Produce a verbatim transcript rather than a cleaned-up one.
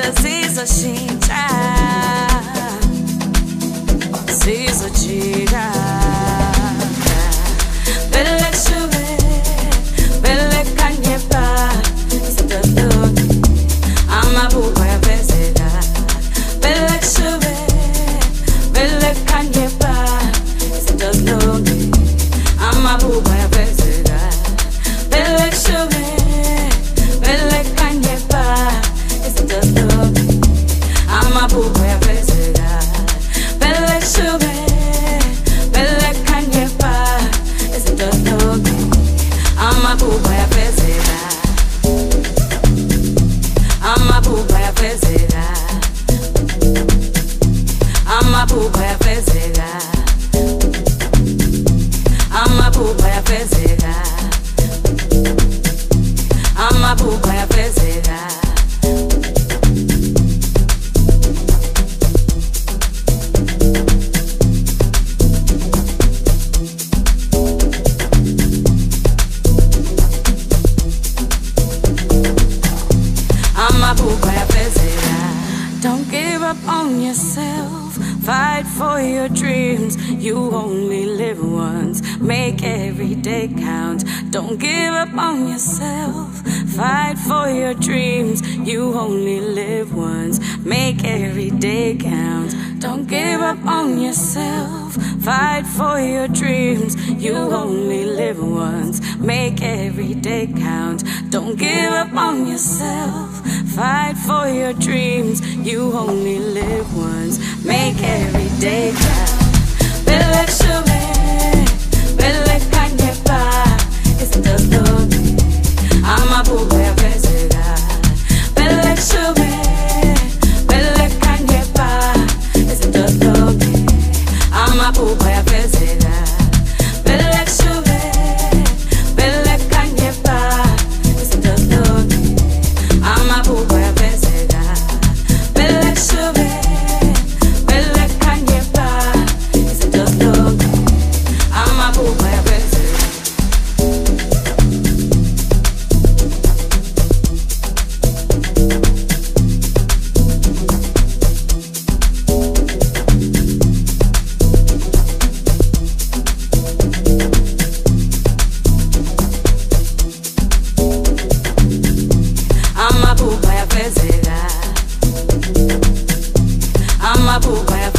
sizoshintsha sizojika belekushube belekanyeba sidodoni amabuba yabezeka belekushube belekanyeba sidodoni amabuba yabezeka belekushube belekanyeba sidodoni amabuba yabezeka belekushube belekanyeba sidodoni amabuba yabezeka amabuba yabezeka amabuba yabezeka amabuba yabezeka amabuba yabezeka Don't give up on yourself. Fight for your dreams. You only live once. Make every day count. Don't give up on yourself. Fight for your dreams. You only live once. Make every day count. Don't give up on yourself. Fight for your dreams. You only live once. Make every day count. Don't give up on yourself. Fight for your dreams. You only live once. Make every day count. Belekushube, belekanyeba, sidodoni, amabuba yabezeka. Belekushube, belekanyeba, sidodoni, amabuba yabezeka. Belekushube, belekanyeba, sidodoni, amabuba yabezeka. Belekushube, belekanyeba, sidodoni, amabuba yabezeka. Amabuba yabezeka. Amabuba yabezeka.